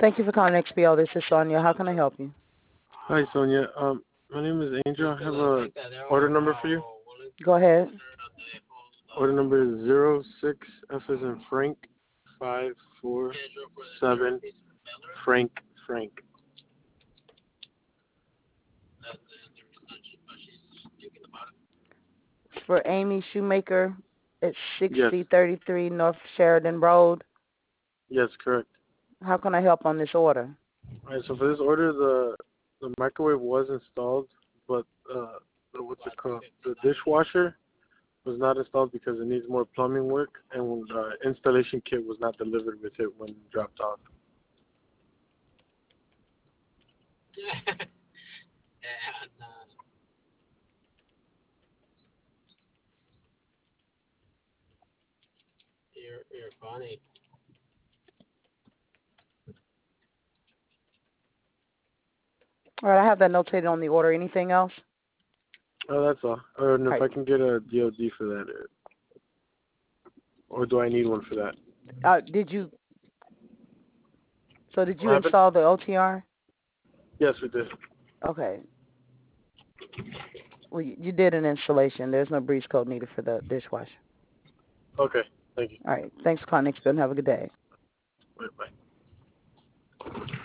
Thank you for calling XPO. This is Sonia. How can I help you? Hi, Sonia. My name is Angel. I have a order number for you. Go ahead. Order number is 06 F as in Frank 547 Frank. It's for Amy Shoemaker. It's Yes. 6033 North Sheridan Road. Yes, correct. How can I help on this order? All right. So for this order, the microwave was installed, but what's it called? The dishwasher was not installed because it needs more plumbing work, and the installation kit was not delivered with it when dropped off. You're funny. All right, I have that notated on the order. Anything else? Oh, that's all. And All if right. I can get a DOD for that, or do I need one for that? Did you? So did you What happened? install the OTR? Yes, we did. Okay. Well, you did an installation. There's no breach code needed for the dishwasher. Okay, thank you. All right. Thanks for calling XPO and have a good day. Bye.